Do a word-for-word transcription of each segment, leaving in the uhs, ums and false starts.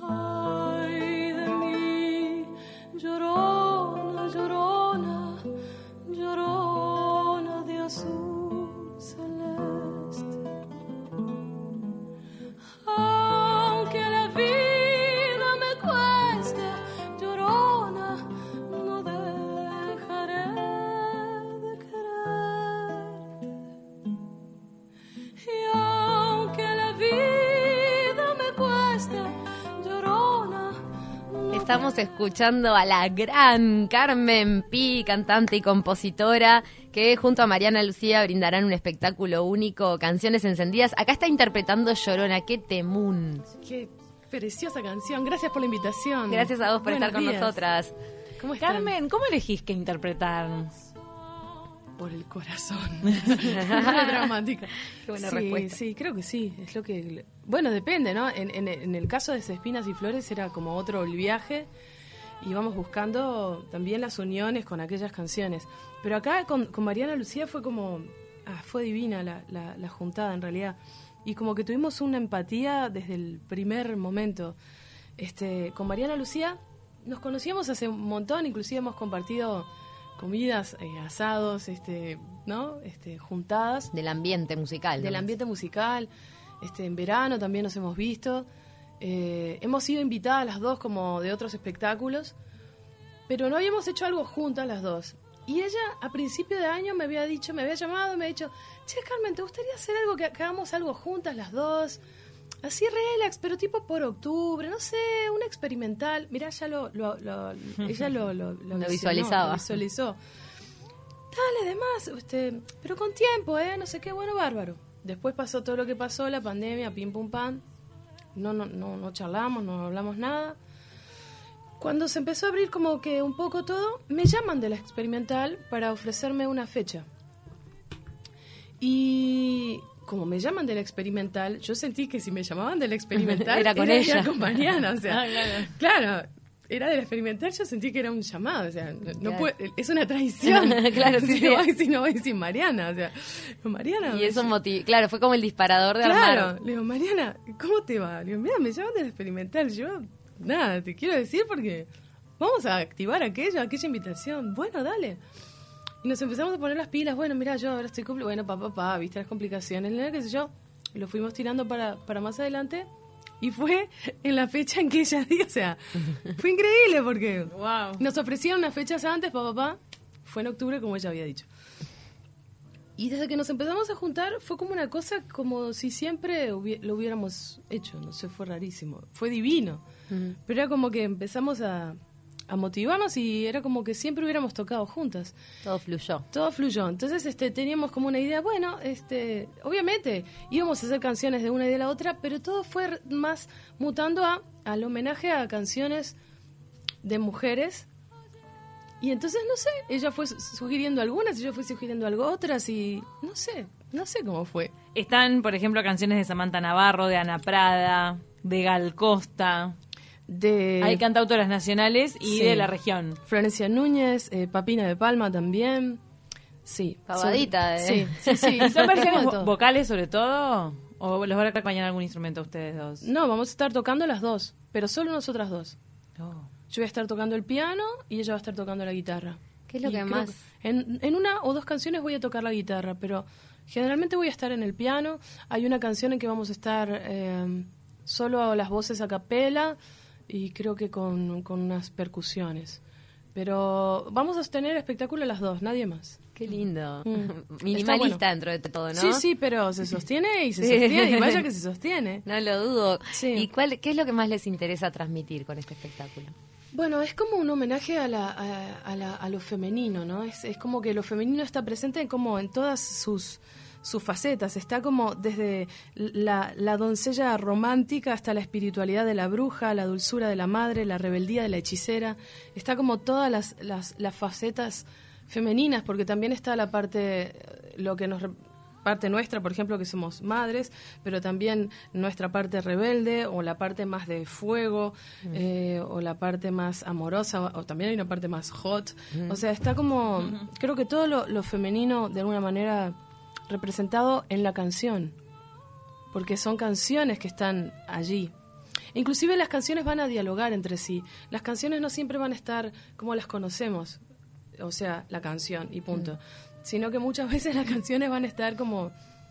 Ay de mí, llorona, llorona, llorona de azul celeste. Aunque la vida me cueste, llorona, no dejaré de quererte. Y aunque la vida me cueste, llorona, no. Estamos escuchando a la gran Carmen Pi, cantante y compositora, que junto a Mariana Lucía brindarán un espectáculo único, Canciones Encendidas. Acá está interpretando Llorona, qué temún. Qué preciosa canción, gracias por la invitación. Gracias a vos por Buenos estar con días. nosotras. ¿Cómo están? Carmen, ¿cómo elegís qué interpretar? Por el corazón. Muy dramática. Qué buena sí, respuesta. Sí, creo que sí. Es lo que. Bueno, depende, ¿no? En, en, en el caso de Espinas y Flores era como otro el viaje. Y vamos buscando también las uniones con aquellas canciones. Pero acá con, con Mariana Lucía fue como. Ah, fue divina la, la, la juntada en realidad. Y como que tuvimos una empatía desde el primer momento. Este, con Mariana Lucía nos conocíamos hace un montón, inclusive hemos compartido comidas, eh, asados, este, ¿no? Este, juntadas. Del ambiente musical. Del ¿no? ambiente musical. Este, en verano también nos hemos visto. Eh, hemos sido invitadas las dos como de otros espectáculos, pero no habíamos hecho algo juntas las dos. Y ella a principio de año me había dicho, me había llamado, me había dicho, che, Carmen, ¿te gustaría hacer algo, que, que hagamos algo juntas las dos? Así relax, pero tipo por octubre, no sé, un experimental. Mirá, ya lo, lo, lo ella lo, lo, lo, Lo visionó, visualizaba. Lo visualizó. Dale, demás, este, pero con tiempo, ¿eh? No sé qué, bueno, bárbaro. Después pasó todo lo que pasó, la pandemia, pim pum pam. No, no, no, no charlamos, no hablamos nada. Cuando se empezó a abrir como que un poco todo, me llaman de la experimental para ofrecerme una fecha. Y como me llaman de la experimental, yo sentí que si me llamaban de la experimental Era con era, ella. era con Mariana, o sea, Ah, claro. claro, era de la experimental, yo sentí que era un llamado, o sea, no, no Claro. puede, es una traición. Claro, sí, si, sí. no voy, si no voy sin Mariana, o sea, Mariana. Y eso motiv- claro, fue como el disparador de Claro, armar. le digo, Mariana, ¿cómo te va? Le digo, mira, me llaman de la experimental. Yo, nada, te quiero decir porque vamos a activar aquello, aquella invitación. Bueno, dale. Y nos empezamos a poner las pilas. Bueno, mira, yo ahora estoy compli- Bueno, papá, papá, viste las complicaciones, ¿no? qué sé yo. Lo fuimos tirando para, para más adelante. Y fue en la fecha en que ella dijo, o sea, fue increíble porque Wow. nos ofrecieron unas fechas antes, papá, papá. Fue en octubre, como ella había dicho. Y desde que nos empezamos a juntar fue como una cosa como si siempre hubi- lo hubiéramos hecho, no sé, fue rarísimo, fue divino. Ujú. Pero era como que empezamos a, a motivarnos y era como que siempre hubiéramos tocado juntas. Todo fluyó. Todo fluyó. Entonces este, teníamos como una idea, bueno, este, obviamente íbamos a hacer canciones de una y de la otra, pero todo fue r- más mutando a, al homenaje a canciones de mujeres. Y entonces, no sé, ella fue su- sugiriendo algunas y yo fui sugiriendo algo otras y no sé, no sé cómo fue. Están, por ejemplo, canciones de Samantha Navarro, de Ana Prada, de Gal Costa. De Hay cantautoras nacionales y sí. de la región. Florencia Núñez, eh, Papina de Palma también. Sí. Pavadita, son- ¿eh? Sí, sí, sí. ¿Son versiones De vo- todo. vocales sobre todo? ¿O los van a acompañar algún instrumento ustedes dos? No, vamos a estar tocando las dos, pero solo nosotras dos. Oh. Yo voy a estar tocando el piano y ella va a estar tocando la guitarra. ¿Qué es lo Y que creo más? que En, en una o dos canciones voy a tocar la guitarra, pero generalmente voy a estar en el piano. Hay una canción en que vamos a estar eh, solo las voces a capela y creo que con, con unas percusiones. Pero vamos a tener espectáculo las dos, nadie más. Qué lindo. Mm. Minimalista Está bueno. dentro de todo, ¿no? Sí, sí, pero se sostiene y se Sí. sostiene y vaya que se sostiene. No lo dudo. Sí. ¿Y cuál, qué es lo que más les interesa transmitir con este espectáculo? Bueno, es como un homenaje a, la, a, a la- a lo femenino, ¿no? Es, es como que lo femenino está presente en, como en todas sus, sus facetas. Está como desde la, la doncella romántica hasta la espiritualidad de la bruja, la dulzura de la madre, la rebeldía de la hechicera. Está como todas las, las, las facetas femeninas, porque también está la parte, lo que nos re- parte nuestra, por ejemplo, que somos madres, pero también nuestra parte rebelde o la parte más de fuego eh, o la parte más amorosa o, o también hay una parte más hot. O sea, está como, creo que todo lo, lo femenino de alguna manera representado en la canción, porque son canciones que están allí. Inclusive las canciones van a dialogar entre sí. Las canciones no siempre van a estar como las conocemos, o sea, la canción y punto. Mm. Sino que muchas veces las canciones van a estar como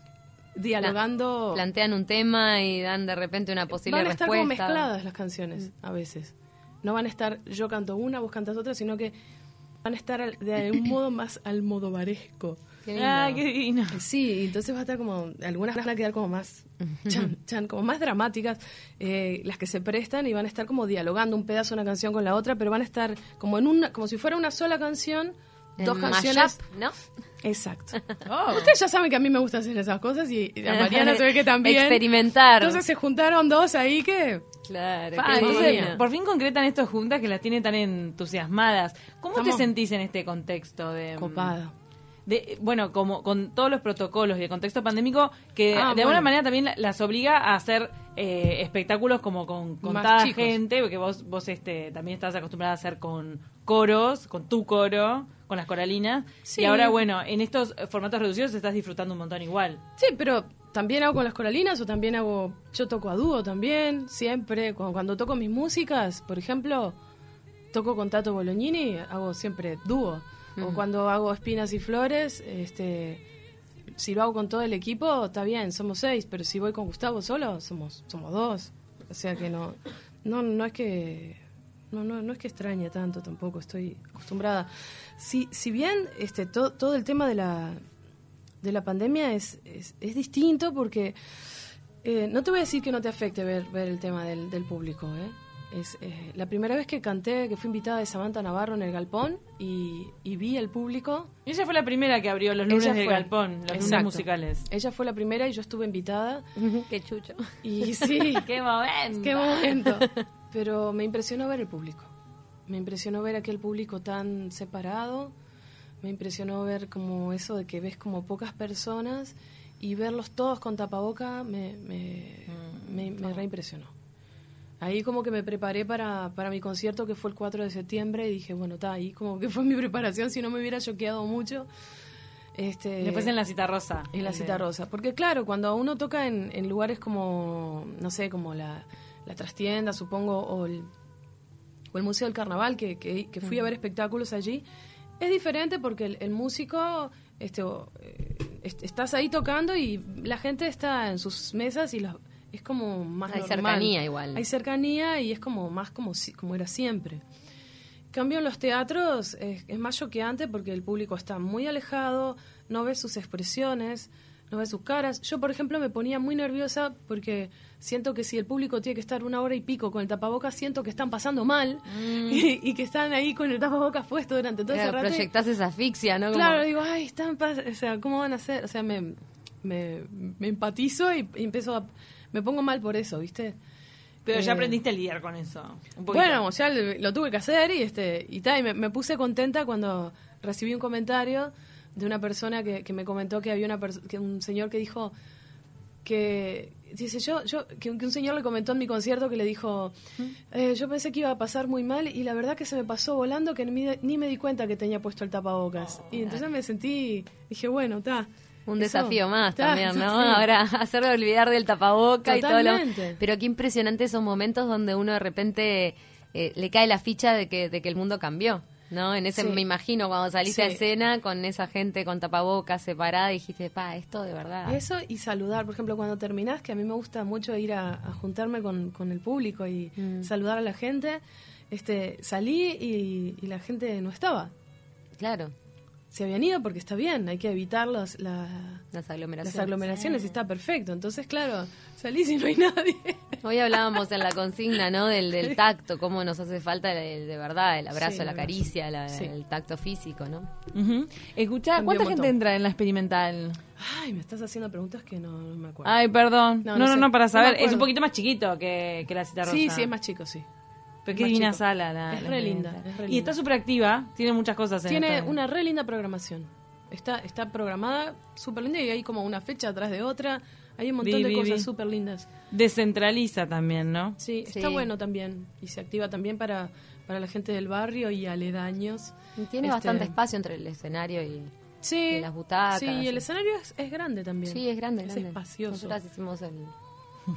dialogando. Pla- plantean un tema y dan de repente una posible respuesta. Van a estar respuesta. como mezcladas las canciones, mm. a veces. No van a estar yo canto una, vos cantas otra, sino que van a estar de algún modo más almodovaresco. Qué ah, qué divino. Sí, entonces va a estar como, algunas van a quedar como más chan, chan, como más dramáticas, eh, las que se prestan, y van a estar como dialogando un pedazo de una canción con la otra, pero van a estar como en una, como si fuera una sola canción, el dos canciones, mashup, ¿no? Exacto. Oh. Ustedes ya saben que a mí me gusta hacer esas cosas, y a Mariana se ve que también. Experimentar. Entonces se juntaron dos ahí que... Claro. Pa, entonces, por fin concretan estas juntas que las tienen tan entusiasmadas. ¿Cómo Estamos te sentís en este contexto de... Copada. De, bueno, como con todos los protocolos y el contexto pandémico que ah, de bueno. alguna manera también las obliga a hacer eh, espectáculos como con contada gente, porque vos vos este también estás acostumbrada a hacer con coros, con tu coro, con las coralinas, sí. Y ahora bueno, en estos formatos reducidos estás disfrutando un montón igual. Sí, pero también hago con las coralinas, o también hago, yo toco a dúo también, siempre, cuando, cuando toco mis músicas, por ejemplo, toco con Tato Bolognini, hago siempre dúo. O cuando hago Espinas y Flores, este, si lo hago con todo el equipo, está bien, somos seis, pero si voy con Gustavo solo, somos somos dos. O sea que no no no es que no no no es que extrañe tanto tampoco, estoy acostumbrada. Si si bien este to, todo el tema de la de la pandemia es es, es distinto, porque eh, no te voy a decir que no te afecte ver ver el tema del del público, ¿eh? Es eh, la primera vez que canté, que fui invitada de Samantha Navarro en el Galpón, y, y vi el público. Y ella fue la primera que abrió los lunes del Galpón, los exacto. lunes musicales. Ella fue la primera y yo estuve invitada. Qué chucho. Y sí. ¡Qué momento! ¡Qué momento! Pero me impresionó ver el público. Me impresionó ver aquel público tan separado. Me impresionó ver como eso de que ves como pocas personas y verlos todos con tapaboca me, me, mm, me, me reimpresionó. Ahí como que me preparé para, para mi concierto, que fue el cuatro de septiembre, y dije, bueno, está ahí como que fue mi preparación, si no me hubiera choqueado mucho. Este, Después en la Citarrosa. En la Citarrosa. Porque claro, cuando uno toca en, en lugares como, no sé, como la, la Trastienda, supongo, o el, o el Museo del Carnaval, que, que, que fui a ver espectáculos allí, es diferente porque el, el músico, este, eh, estás ahí tocando y la gente está en sus mesas y los... Es como más Hay normal. cercanía igual. Hay cercanía y es como más como, como era siempre. En cambio, en los teatros es, es más choqueante porque el público está muy alejado, no ves sus expresiones, no ves sus caras. Yo, por ejemplo, me ponía muy nerviosa porque siento que si el público tiene que estar una hora y pico con el tapabocas, siento que están pasando mal mm. y, y que están ahí con el tapabocas puesto durante todo claro, ese rato. Proyectás esa asfixia, ¿no? Claro, como... digo, ay, están, o sea, ¿cómo van a hacer? O sea, me, me, me empatizo y, y empiezo a... Me pongo mal por eso, ¿viste? Pero eh, ya aprendiste a lidiar con eso. Un bueno, ya lo tuve que hacer y este y, ta, y me, me puse contenta cuando recibí un comentario de una persona que, que me comentó que había una que un señor que dijo que dice yo yo que un, que un señor le comentó en mi concierto que le dijo eh, yo pensé que iba a pasar muy mal y la verdad que se me pasó volando que ni, ni me di cuenta que tenía puesto el tapabocas. Oh, y entonces me sentí, dije, bueno, está. Un Eso, desafío más está, también, ¿no? Sí. Ahora hacerlo olvidar del tapaboca Totalmente. y todo lo... Pero qué impresionante esos momentos donde uno de repente eh, le cae la ficha de que, de que el mundo cambió, ¿no? En ese, sí. Me imagino, cuando saliste sí. a escena con esa gente con tapabocas separada, dijiste, pa, esto de verdad. Eso y saludar, por ejemplo, cuando terminás, que a mí me gusta mucho ir a, a juntarme con, con el público y mm. saludar a la gente, este salí y, y la gente no estaba. Claro. Se habían ido porque está bien, hay que evitar los, la, las aglomeraciones. Las aglomeraciones sí. Está perfecto. Entonces, claro, salís y no hay nadie. Hoy hablábamos en la consigna, ¿no? Del, del tacto, cómo nos hace falta el, de verdad el abrazo, sí, la caricia, la, sí. el tacto físico, ¿no? Uh-huh. Escuchá, ¿cuánta gente entra en la experimental? Ay, me estás haciendo preguntas que no, no me acuerdo. Ay, perdón. No, no, no, sé. no para saber. No es un poquito más chiquito que, que la Citarrosa. Sí, sí, es más chico, sí. Pero qué divina sala. La, es, la re linda, es re linda. Y está súper activa, tiene muchas cosas en Tiene esta... una re linda programación. Está está programada súper linda y hay como una fecha atrás de otra. Hay un montón vi, de vi, cosas vi. súper lindas. Descentraliza también, ¿no? Sí, sí, está bueno también. Y se activa también para, para la gente del barrio y aledaños. Y tiene este... bastante espacio entre el escenario y, sí, y las butacas. Sí, y el escenario es, es grande también. Sí, es grande, es grande. espacioso. Nosotras hicimos el...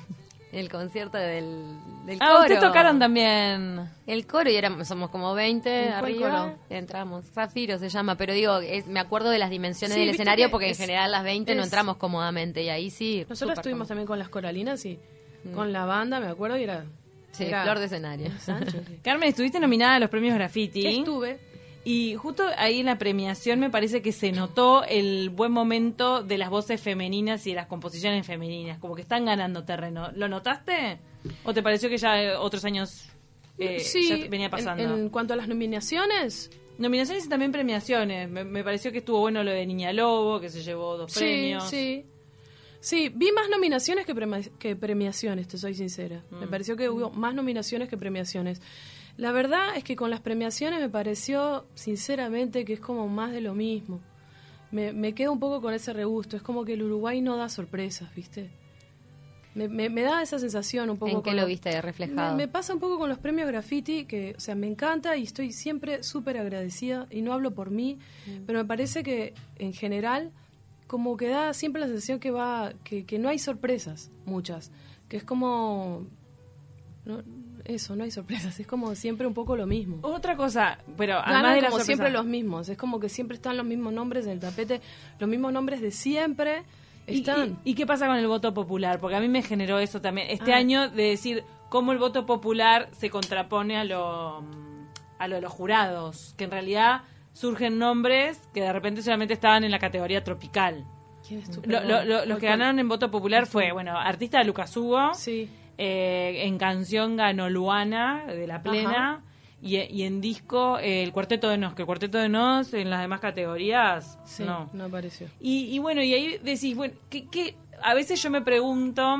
el concierto del, del ah, coro. ustedes tocaron también. El coro, y éramos, somos como veinte arriba, coro? entramos. Zafiro se llama, pero digo, es, me acuerdo de las dimensiones Sí, del viste escenario que porque es- en general las veinte no es- entramos cómodamente, y ahí sí. Nosotros súper estuvimos cómodo. también con las coralinas y con la banda, me acuerdo, y era... Sí, era- flor de escenario. Sancho, sí. Carmen, estuviste nominada a los premios Graffiti. Estuve. Y justo ahí en la premiación me parece que se notó el buen momento de las voces femeninas y de las composiciones femeninas, como que están ganando terreno. ¿Lo notaste? ¿O te pareció que ya eh, otros años eh, sí, ya venía pasando? En, en cuanto a las nominaciones, Nominaciones y también premiaciones. Me, me pareció que estuvo bueno lo de Niña Lobo, que se llevó dos sí, premios. sí. Sí, vi más nominaciones que, prema- que premiaciones, te soy sincera. Mm. Me pareció que hubo más nominaciones que premiaciones. La verdad es que con las premiaciones me pareció, sinceramente, que es como más de lo mismo. Me, me quedo un poco con ese regusto. Es como que el Uruguay no da sorpresas, ¿viste? Me, me, me da esa sensación un poco. ¿En qué con lo lo- viste reflejado? Me, me pasa un poco con los premios Graffiti, que, o sea, me encanta y estoy siempre súper agradecida, y no hablo por mí, Mm. pero me parece que, en general, como que da siempre la sensación que va, que, que no hay sorpresas, muchas, que es como... no, eso, no hay sorpresas, es como siempre un poco lo mismo. Otra cosa, pero además Ganan de la como sorpresa- siempre los mismos, es como que siempre están los mismos nombres en el tapete, los mismos nombres de siempre ¿Y- están. ¿Y, y qué pasa con el voto popular? Porque a mí me generó eso también. Este Ah. año de decir cómo el voto popular se contrapone a lo, a lo de los jurados. Que en realidad surgen nombres que de repente solamente estaban en la categoría tropical. ¿Quién es tu Lo- lo- lo- los que ganaron en voto popular fue, bueno, artista de Lucas Hugo. Sí. Eh, en canción ganó Luana, de La Plena. Y, y en disco, eh, el Cuarteto de Nos. Que el Cuarteto de Nos en las demás categorías, Sí, no. no apareció. Y, y bueno, y ahí decís, bueno, que, que a veces yo me pregunto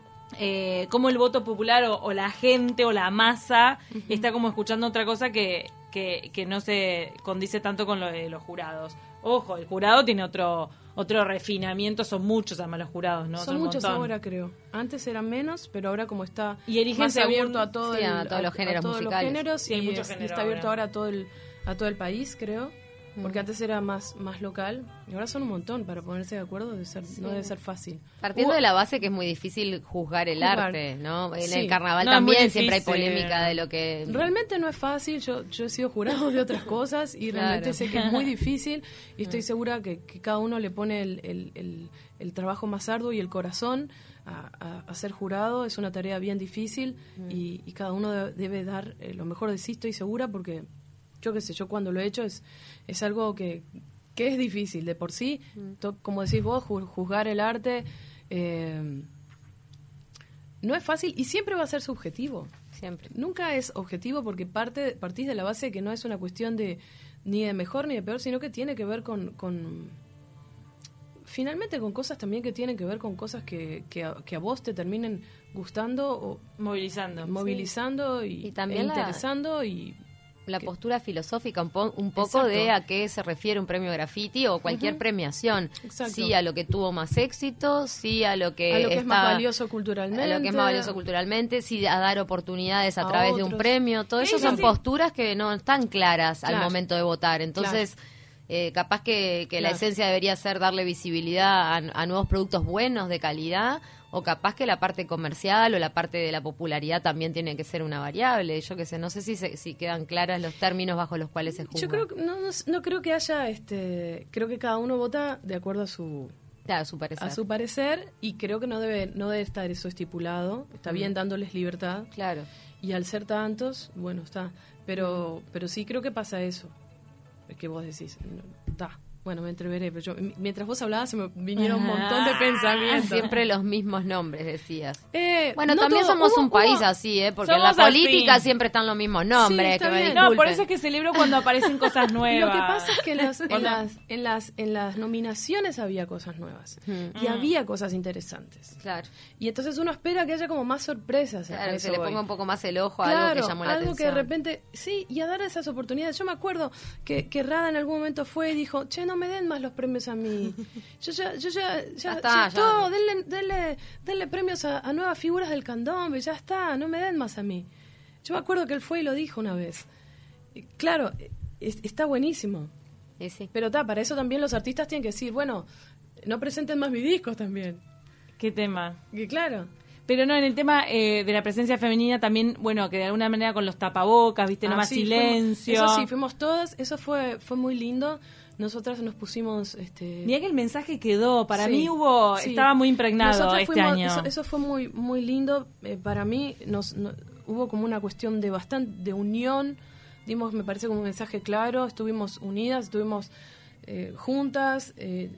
eh, cómo el voto popular o, o la gente o la masa está como escuchando otra cosa que, que, que no se condice tanto con lo de los jurados. Ojo, el jurado tiene otro otro refinamiento, son muchos además los jurados, ¿no? Son un muchos montón. ahora, creo. Antes eran menos, pero ahora como está Y eligen más según- abierto a, todo sí, el- a todos los géneros todos los musicales. géneros, Sí, hay y, mucho es- y género está abierto ahora. ahora a todo el a todo el país, creo. Porque antes era más más local. Y ahora son un montón. Para ponerse de acuerdo debe ser, no debe ser fácil. Partiendo Hubo- de la base que es muy difícil juzgar el Juzgar. arte, ¿no? En Sí. el carnaval No, es muy también siempre hay difícil. polémica de lo que... Realmente no es fácil, yo yo he sido jurado de otras cosas y Claro. realmente sé que es muy difícil y estoy segura que, que cada uno le pone el, el, el, el trabajo más arduo y el corazón a, a, a ser jurado. Es una tarea bien difícil y, y cada uno debe, debe dar eh, lo mejor de sí, estoy segura, porque yo qué sé, yo cuando lo he hecho es, es algo que, que es difícil de por sí. To- como decís vos, ju- juzgar el arte eh, no es fácil y siempre va a ser subjetivo. Siempre. Nunca es objetivo porque parte partís de la base de que no es una cuestión de ni de mejor ni de peor, sino que tiene que ver con, con finalmente con cosas también que tienen que ver con cosas que, que, a, que a vos te terminen gustando o Movilizando. movilizando y, Y también e la- interesando y La que- postura filosófica, un, po- un poco Exacto. de a qué se refiere un premio graffiti o cualquier Ujú. premiación. Exacto. Sí a lo que tuvo más éxito, sí a lo que, a lo que es más estaba- valioso culturalmente, a lo que es más valioso culturalmente, sí a dar oportunidades a, A través de un otros. premio. Todo eso Sí, son sí. posturas que no están claras al Claro. momento de votar. Entonces, eh, capaz que, que la Claro. esencia debería ser darle visibilidad a, a nuevos productos buenos, de calidad, o capaz que la parte comercial o la parte de la popularidad también tiene que ser una variable. Yo qué sé, no sé si, se- si quedan claras los términos bajo los cuales se juzga. yo creo que no, no, no creo que haya este creo que cada uno vota de acuerdo a su Claro, su parecer. a su parecer y creo que no debe no debe estar eso estipulado. Está bien dándoles libertad. Claro. Y al ser tantos, bueno, está. Pero pero sí creo que pasa eso. Es que vos decís, no, está. Bueno, me entreveré, pero yo, m- mientras vos hablabas se me vinieron un montón de pensamientos. Siempre los mismos nombres, decías. Eh, Bueno, no también todo, somos hubo- un país hubo- así, ¿eh? Porque en la Somos así. política siempre están los mismos nombres. está que me bien. No, por disculpen. eso es que celebro cuando aparecen cosas nuevas. Lo que pasa es que en las, en, Cuando- las, en, las, en las nominaciones había cosas nuevas Mm. y había cosas interesantes. Claro, Y entonces uno espera que haya como más sorpresas. a claro, que eso se le voy. ponga un poco más el ojo a Claro, algo que llamó la algo atención. que de repente, sí, y a dar esas oportunidades. Yo me acuerdo que, que Rada en algún momento fue y dijo, che, no me den más los premios a mí. Yo ya, yo ya, ya, Ya está, ya ya. estoy, denle, denle, denle premios a, a nuevas figuras del candombe, ya está, no me den más a mí. Yo me acuerdo que él fue y lo dijo una vez. Y claro, es- está buenísimo. Y sí. Pero ta, para eso también los artistas tienen que decir, bueno, no presenten más mis discos también. ¿Qué tema? Que claro. Pero no, en el tema eh, de la presencia femenina también, bueno, que de alguna manera con los tapabocas, viste, no ah, más sí, silencio. Fuimos, eso sí, fuimos todas, eso fue fue muy lindo. Nosotras nos pusimos... este Mirá que el mensaje quedó, para sí, mí hubo sí. estaba muy impregnado Nosotras este fuimos, año. Eso, eso fue muy muy lindo, eh, para mí nos, no, hubo como una cuestión de bastante de unión, dimos, me parece, como un mensaje claro, estuvimos unidas, estuvimos eh, juntas, eh,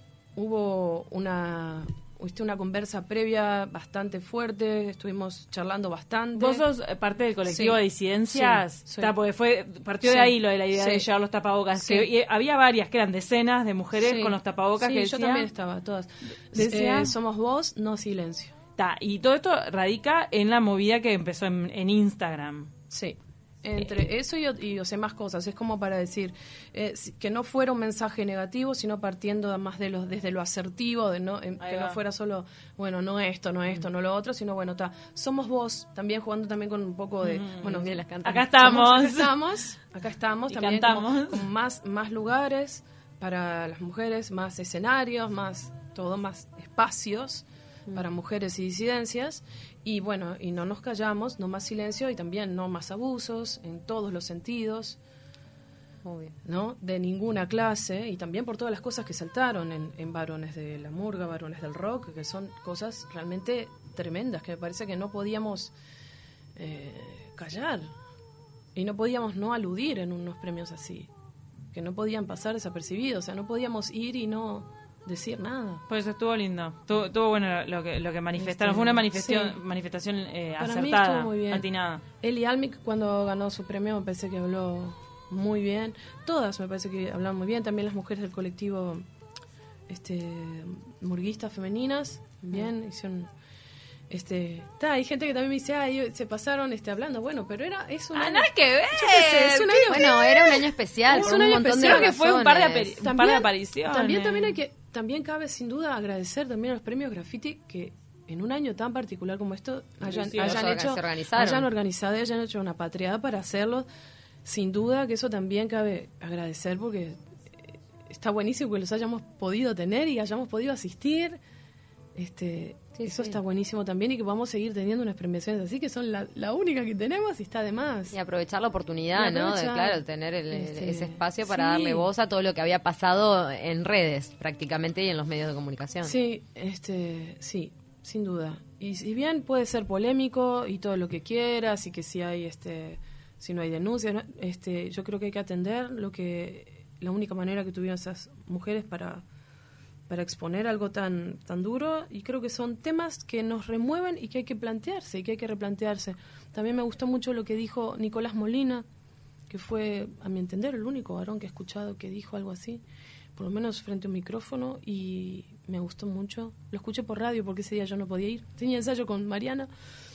hubo una... una conversa previa bastante fuerte, estuvimos charlando bastante. ¿Vos sos parte del colectivo sí. de disidencias? Sí, sí. Está, porque fue, partió sí. de ahí lo de la idea sí. de llevar los tapabocas. Sí. Que, y había varias, que eran decenas de mujeres sí. con los tapabocas sí, que yo decía, también estaba, todas. Decía, Eh, somos voz, no silencio. Ta, y todo esto radica en la movida que empezó en, en Instagram. Sí. Entre eso y, y o sea, más cosas, es como para decir eh, que no fuera un mensaje negativo, sino partiendo más de lo, desde lo asertivo, de no eh, que va. no fuera solo, bueno, no esto, no esto, mm. no lo otro, sino bueno, ta, somos vos, también jugando también con un poco de, mm. bueno, bien las cantamos. Acá estamos. Somos, acá estamos, acá estamos, y también cantamos. Con, con más, más lugares para las mujeres, más escenarios, más todo, más espacios mm. para mujeres y disidencias. Y bueno, y no nos callamos, no más silencio y también no más abusos en todos los sentidos, Obvio. ¿no? De ninguna clase, y también por todas las cosas que saltaron en, en varones de la murga, varones del rock, que son cosas realmente tremendas, que me parece que no podíamos eh, callar y no podíamos no aludir en unos premios así, que no podían pasar desapercibidos, o sea, no podíamos ir y no decir nada. Pues estuvo lindo, estuvo, estuvo bueno lo que lo que manifestaron, Este, fue una manifestación, sí. manifestación eh, Para acertada, mí estuvo muy bien. atinada. Eli Almic, cuando ganó su premio, me parece que habló muy bien. Todas me parece que hablaron muy bien. También las mujeres del colectivo este murguistas femeninas, bien, hicieron... Este, ta, hay gente que también me dice, ay, se pasaron este hablando, bueno, pero era es un ah, año, nada que ver. yo qué sé, es un año, bueno, era un año especial, Es por un un, año montón especial. de Creo que fue un par de, razones. apari- un par de apariciones. También, también hay que, también cabe sin duda agradecer también a los premios Graffiti que en un año tan particular como esto hayan, Sí, hayan se hecho, organizaron. hayan organizado y hayan hecho una patriada para hacerlo. Sin duda que eso también cabe agradecer porque está buenísimo que los hayamos podido tener y hayamos podido asistir. Este, sí, eso sí. está buenísimo también y que podamos seguir teniendo unas premiaciones así que son la, la única que tenemos y está de más. Y aprovechar la oportunidad, Y ¿no? De, aprovechar, claro, tener el- este, ese espacio para sí. darle voz a todo lo que había pasado en redes, prácticamente, y en los medios de comunicación. Sí, este, sí, sin duda. Y si bien puede ser polémico y todo lo que quieras y que si hay, este, si no hay denuncias, ¿no? este, yo creo que hay que atender lo que la única manera que tuvieron esas mujeres para para exponer algo tan tan duro, y creo que son temas que nos remueven y que hay que plantearse y que hay que replantearse. También me gustó mucho lo que dijo Nicolás Molina, que fue, a mi entender, el único varón que he escuchado que dijo algo así, por lo menos frente a un micrófono, y me gustó mucho. Lo escuché por radio porque ese día yo no podía ir, tenía ensayo con Mariana,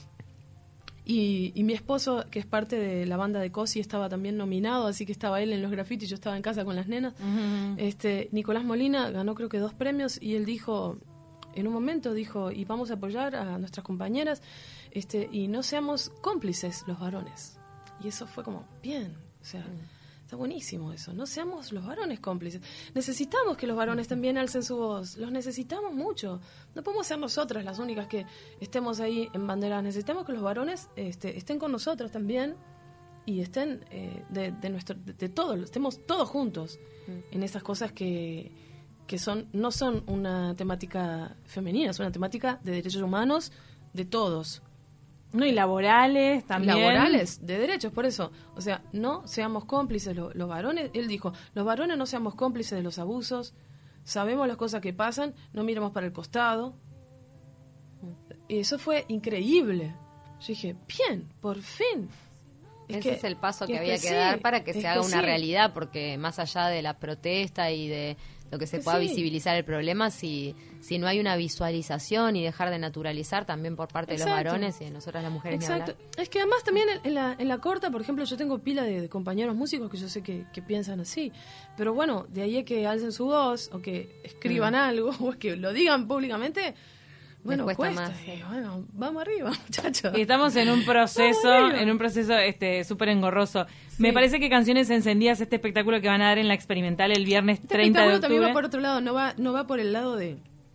y, y mi esposo, que es parte de la banda de Cosi, estaba también nominado, así que estaba él en los grafitis, yo estaba en casa con las nenas. Uh-huh. este Nicolás Molina ganó creo que dos premios y él dijo, en un momento dijo, y vamos a apoyar a nuestras compañeras, este y no seamos cómplices los varones. Y eso fue como, bien, o sea... Mm. Está buenísimo eso. No seamos los varones cómplices. Necesitamos que los varones también alcen su voz. Los necesitamos mucho. No podemos ser nosotras las únicas que estemos ahí en banderas. Necesitamos que los varones este, estén con nosotros también y estén eh, de, de nuestro, de, de todos, estemos todos juntos mm. en esas cosas que, que son no son una temática femenina, es una temática de derechos humanos de todos. No, y laborales también. Laborales, de derechos, por eso. O sea, no seamos cómplices. Los, los varones, él dijo, los varones no seamos cómplices de los abusos. Sabemos las cosas que pasan, no miremos para el costado. Y eso fue increíble. Yo dije, bien, por fin. Es Ese que, es el paso que, que había es que, que dar sí, para que es se que haga una sí. realidad, porque más allá de la protesta y de lo que se Que pueda sí. visibilizar el problema, si si no hay una visualización y dejar de naturalizar también por parte Exacto. de los varones y de nosotras las mujeres. Exacto. Ni hablar. Es que además también en, en la, en la corta, por ejemplo, yo tengo pila de, de compañeros músicos que yo sé que, que piensan así. Pero bueno, de ahí a que alcen su voz o que escriban Mm. algo o que lo digan públicamente, bueno, Les cuesta cuesta. más, sí. Y bueno, vamos arriba, muchachos. Y estamos en un proceso, Vamos arriba. en un proceso este súper engorroso. Sí. Me parece que Canciones Encendidas, este espectáculo que van a dar en la Experimental el viernes Este treinta de espectáculo también va octubre. por otro lado, no va, no va por el lado de,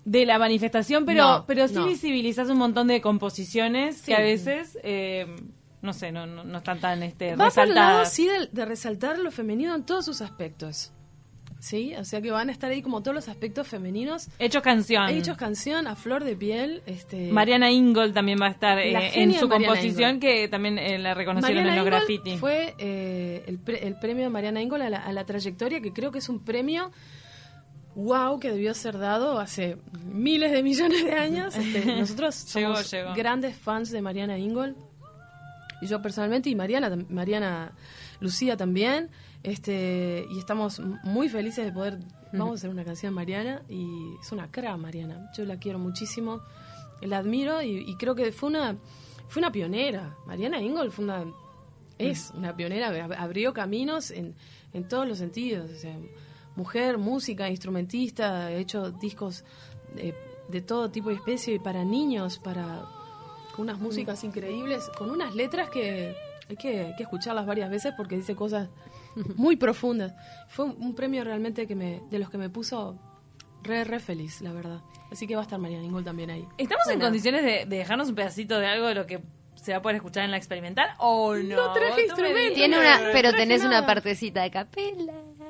de la manifestación, pero, no, pero sí no. visibilizás un montón de composiciones sí. que a veces, eh, no sé, no, no, no están tan este, Va resaltadas. por el lado, sí, de, de resaltar lo femenino en todos sus aspectos. Sí, o sea que van a estar ahí como todos los aspectos femeninos. Hechos canción. Hechos canción a flor de piel. Este... Mariana Ingold también va a estar eh, en su composición, Ingold. Que también eh, la reconocieron Mariana en los Ingold graffiti. Fue eh, el, pre, el premio de Mariana Ingold a la, a la trayectoria, que creo que es un premio wow que debió ser dado hace miles de millones de años. Este, nosotros somos llegó, llegó. grandes fans de Mariana Ingold. Y yo personalmente, y Mariana, Mariana Lucía también. Este, y estamos muy felices de poder, vamos a hacer una canción Mariana, y es una cra Mariana, yo la quiero muchísimo, la admiro, y, y creo que fue una fue una pionera. Mariana Ingold fue una es una pionera, abrió caminos en, en todos los sentidos, o sea, mujer, música, instrumentista, ha hecho discos de, de todo tipo y especie para niños, para con unas músicas increíbles, con unas letras que hay que, hay que escucharlas varias veces porque dice cosas muy profundas. Fue un, un premio realmente que me, de los que me puso re, re feliz, la verdad. Así que va a estar Mariana Ingold también ahí. ¿Estamos bueno. en condiciones de, de dejarnos un pedacito de algo de lo que se va a poder escuchar en la experimental o no? No traje instrumento. Tiene una, pero traje tenés nada. una partecita de capela.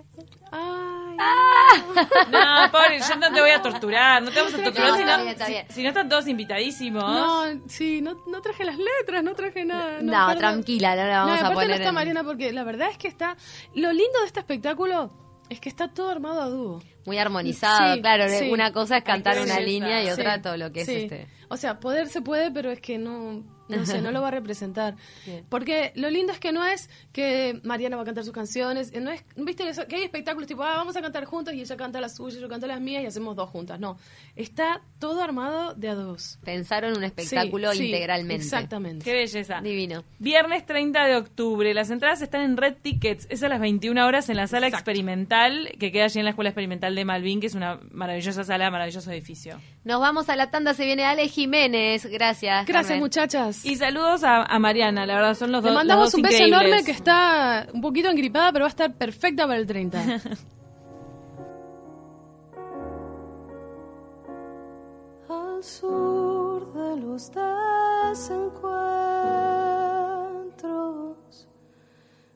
Ay, No, pobre, yo no te voy a torturar, no te vamos a torturar, No, si, está no, bien, está si- bien. si no están todos invitadísimos. no, sí, no, no traje las letras, no traje nada. No, perdón. tranquila, no la vamos No, a aparte poner no está en- Mariana porque la verdad es que está... Lo lindo de este espectáculo es que está todo armado a dúo. Muy armonizado, Sí, claro. sí. Una cosa es cantar Ay, qué una belleza. línea y otra Sí, todo lo que es sí. este. O sea, poder se puede, pero es que no, no sé, no lo va a representar. Bien. Porque lo lindo es que no es que Mariana va a cantar sus canciones, no es, viste eso, que hay espectáculos tipo, ah, vamos a cantar juntos y ella canta las suyas, yo canto las mías y hacemos dos juntas. No, está todo armado de a dos. Pensaron un espectáculo Sí, sí, integralmente. Exactamente. Qué belleza. Divino. Viernes treinta de octubre. Las entradas están en Red Tickets. Es a las veintiuna horas en la sala Exacto. experimental, que queda allí en la Escuela Experimental de Malvin, que es una maravillosa sala, maravilloso edificio. Nos vamos a la tanda, se viene Ale Jiménez. Gracias. Gracias, Carmen. muchachas. Y saludos a, a Mariana, la verdad son los Le dos. mandamos los dos un beso increíbles. enorme, que está un poquito engripada, pero va a estar perfecta para el treinta. Al sur de los desencuentros